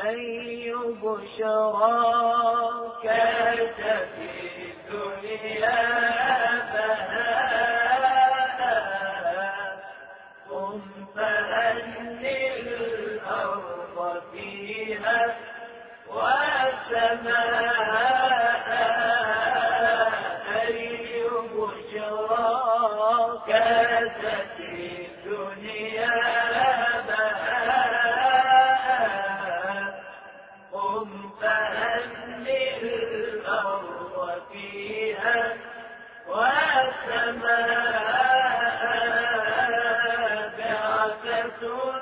أي بشرى كانت في الدنيا قم فهنئ الأرض فيها والسماء أي بشرى كانت في الدنيا قم فهنئ الأرض فيها والسماء بعثة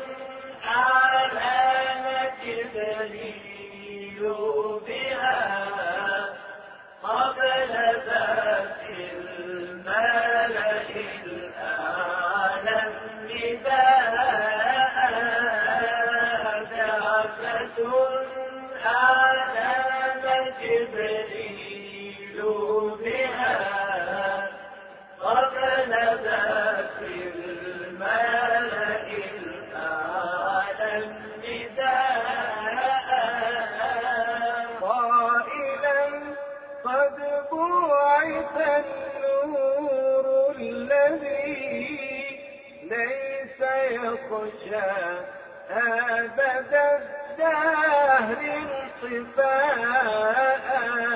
أعلنت جبريل بها قبل ذات الملأ الأعلى النداء بعثة أعلنت جبريل بها قبل ذات الملأ الأعلى النداء قائلا قد بعث النور الذي ليس يخشى أبدا الدهر انطفاء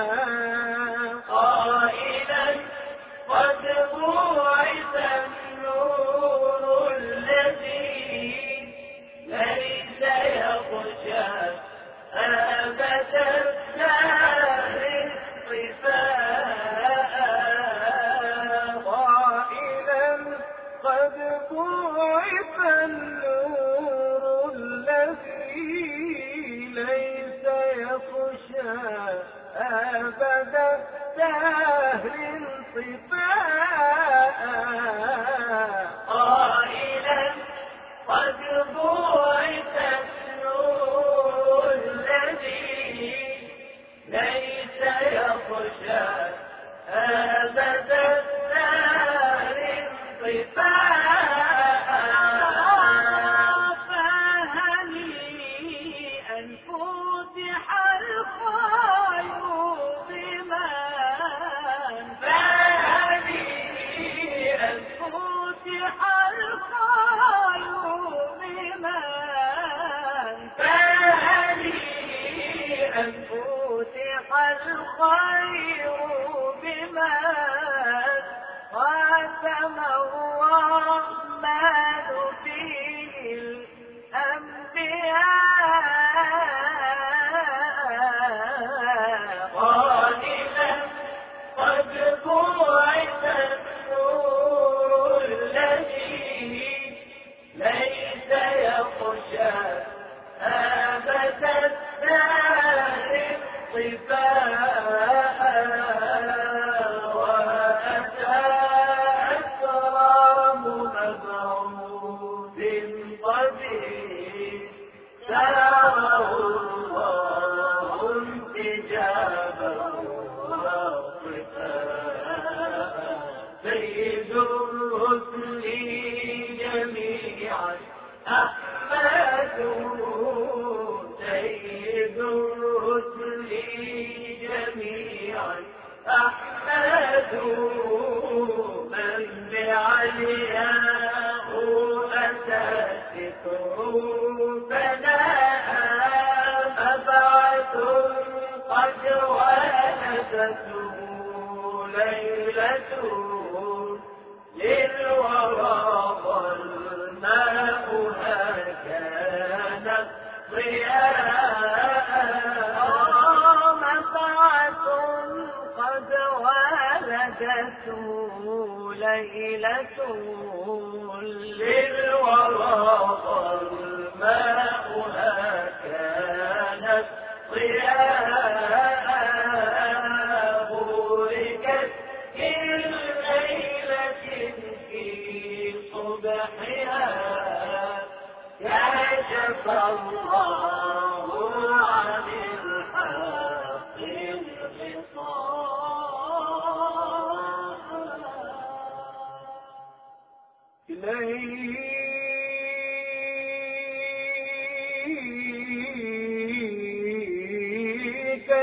قائلا قد بعث النور الذي ليس يخشى أبدا الدهر انطفاء قائلا قد بعث النور الذي ليس يخشى أبدا الدهر انطفاء قائلا قد بعث النور الذي ليس يخشى أبدا الدهر انطفاء فهنيئا فتح الخير بمن فهنيئا فتح الخير بمن فهنيئا فتح الخير بمن ختم الرحمن فيه الأنبياء قائلا قد بعث النور الذي ليس يخشى أبدا الدهر انطفاء وأتى أكرم مبعوث قدير ساره الله انتجابه واصطفاء سيد الرسل جميعا أحمد سيد الرسل جميعا أحمد من بعلياه أتى ستره فناء مبعث قد ولدته ليلة للورى ظلماؤها كانت ضياء مبعث قد ولدته ليلة للورى ظلماؤها كانت ضياء بوركت الليلة في صبحها كشف الله عن الحق الغطاء إليه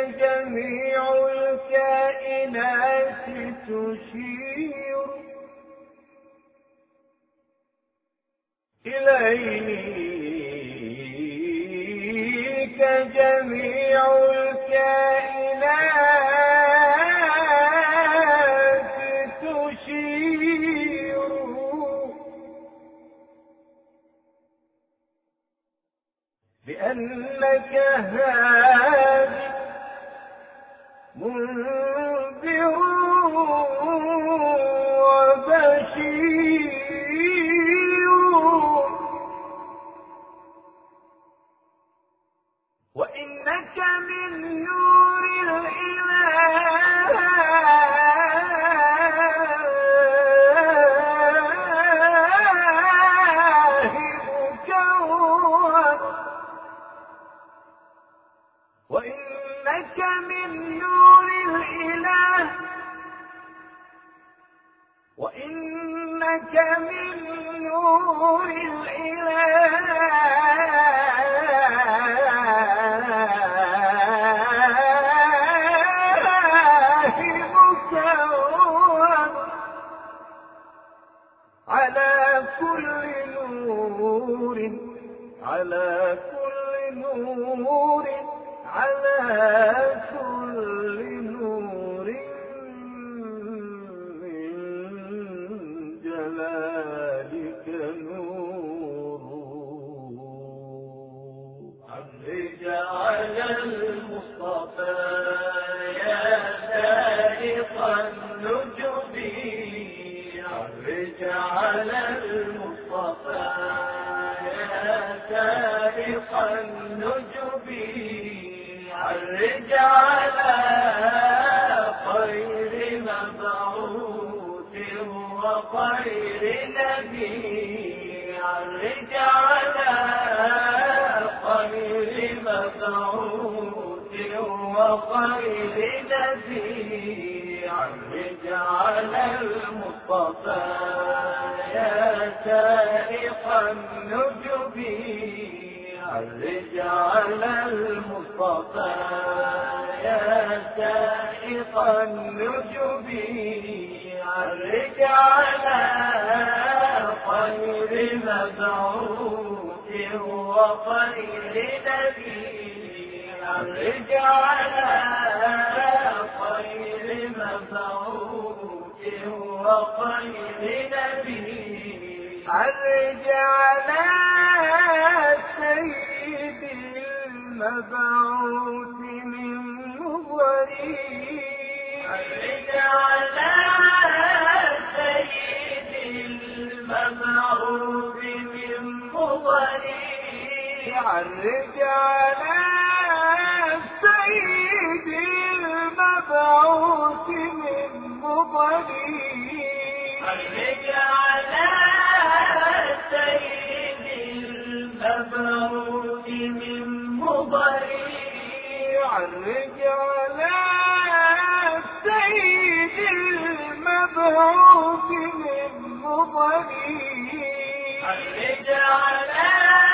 جميع الكائنات تشير إليك جميع الكائنات تشير بأنك هادي منذر وبشير وإنك من نور الإله مكون وإنك من نور الإله وإنك من نور الإله مكون على كل نور على كل نور على كل نور من جلالك نور عرج على المصطفى يا سائق النجب عرج على المصطفى يا سائق النجب عرج على خير مبعوث وخير نبي عرج على خير مبعوث وخير نبي عرج على المصطفى يا سائق النجب عرج على المصطفى يا سائق النجب عرج على خير مبعوث وخير نبي عرج على خير مبعوث وخير نبي عرج على سيد المبعوث من مغري عرج على سيد المبعوث من مغري عرج على سيد المبعوث من مغري عرج على سيد المبعوث من مضري عرج على سيد المبعوث من مضري عرج على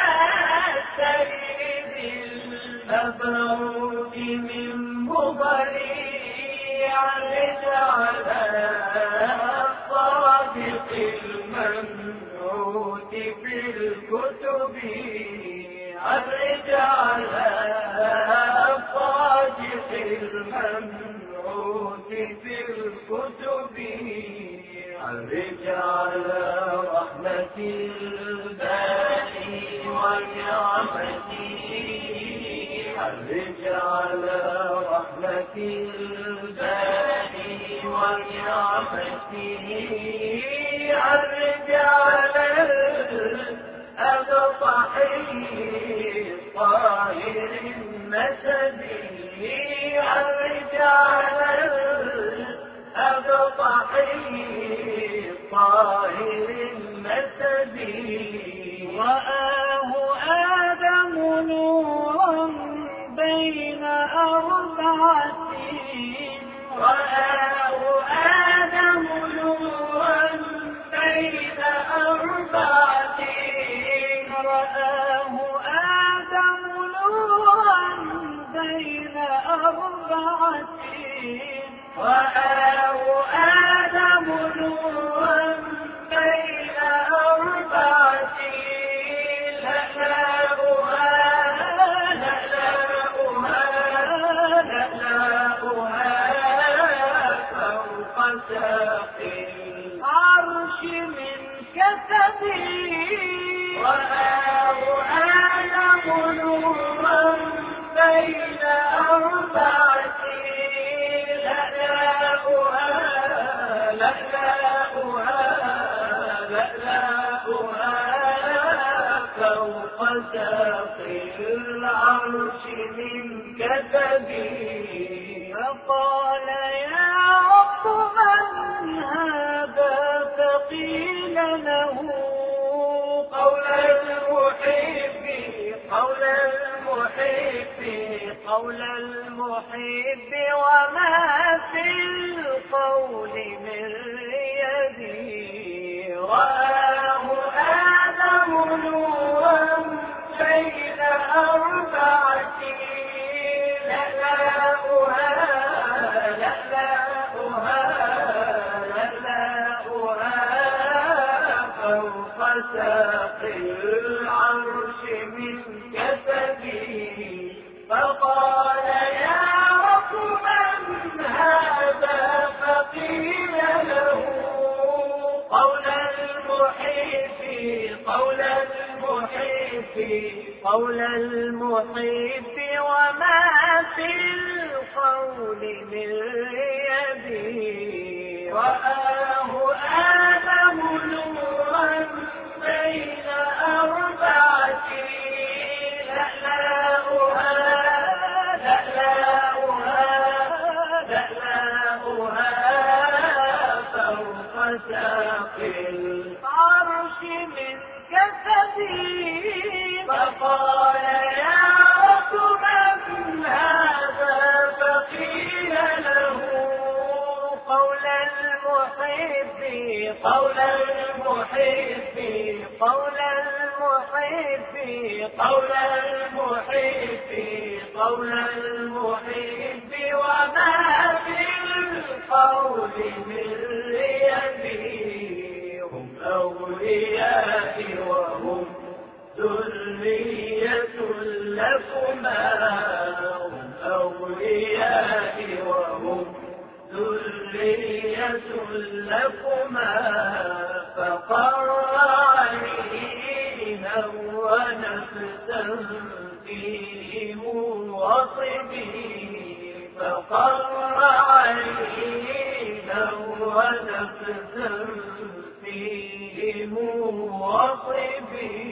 سيد المبعوث من مضري عرج على الصادق الممنوت في الكتب عرج على الصادق الممنوت في الكتب عرج على رحمة الباري ونعمته عرج على رحمة الباري ونعمته عرج على الأبطحي الطاهر النسبي عرج على الأبطحي الطاهر النسبي رآه آدم نورا بين أربعة رآه آدم نورا بين أربعة رآه آدم نورا بين أربعة رآه آدم نورا بين أربعة ساق العرش من كتبه رآه آدم نورا بين أربعة فوق ساق العرش من كتبه فقال يا رب من هذا فقيل له قول المحب قول المحب قول المحب وما في القول من يدي رآه آدم نورا بين أربعة فوق ساق العرش من كتبه فقال يا رب من هذا فقيل له قول المحب قول المحب قول المحب وما في القول من يده رآه آدم نورا بين أربعة فوق ساق العرش من كتبه فقال يا رب من هذا فقيل له قول المحب قول المحب قول المحب قول المحب قول المحب وما في القول من يده هم أولياء وهم ذرية لكما هم أولياء وهم ذرية لكما فقر عينا ونفسا فيهم وصبه فقر عينا ونفسا فيهم وصبه